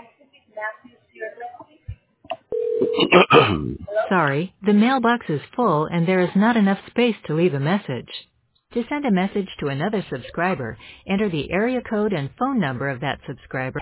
Sorry, the mailbox is full and there is not enough space to leave a message. To send a message to another subscriber, enter the area code and phone number of that subscriber.